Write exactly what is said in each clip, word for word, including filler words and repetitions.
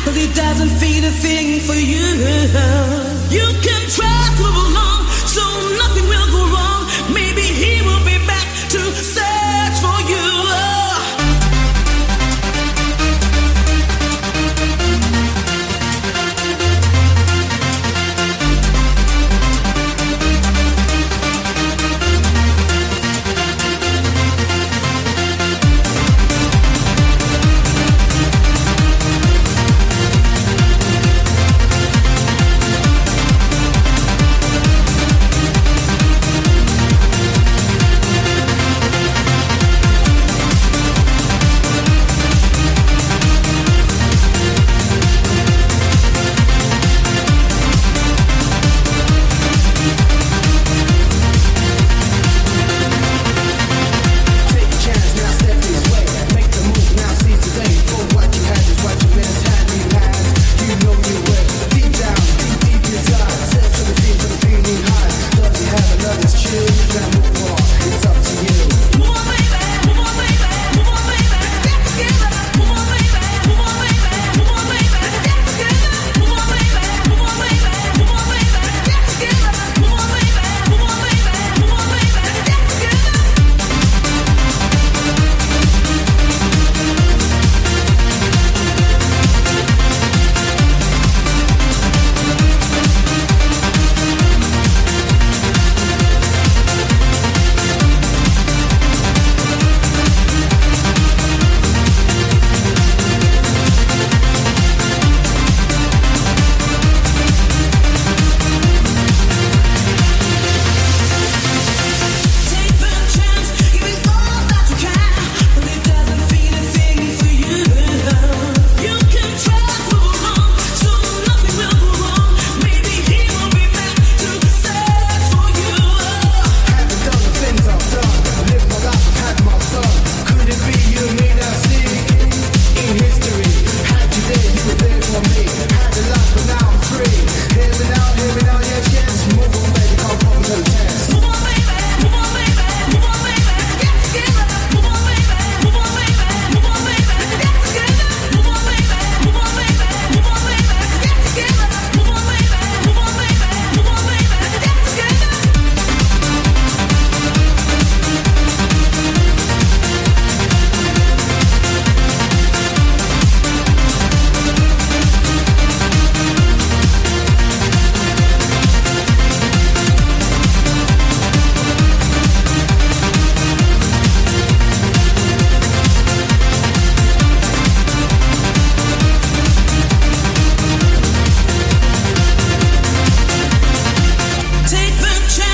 'cause it doesn't feed a thing for you. You can try to move along, so nothing will go wrong. Maybe he will be back to search for you.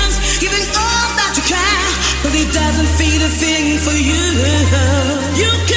Doesn't feed a thing for you. You can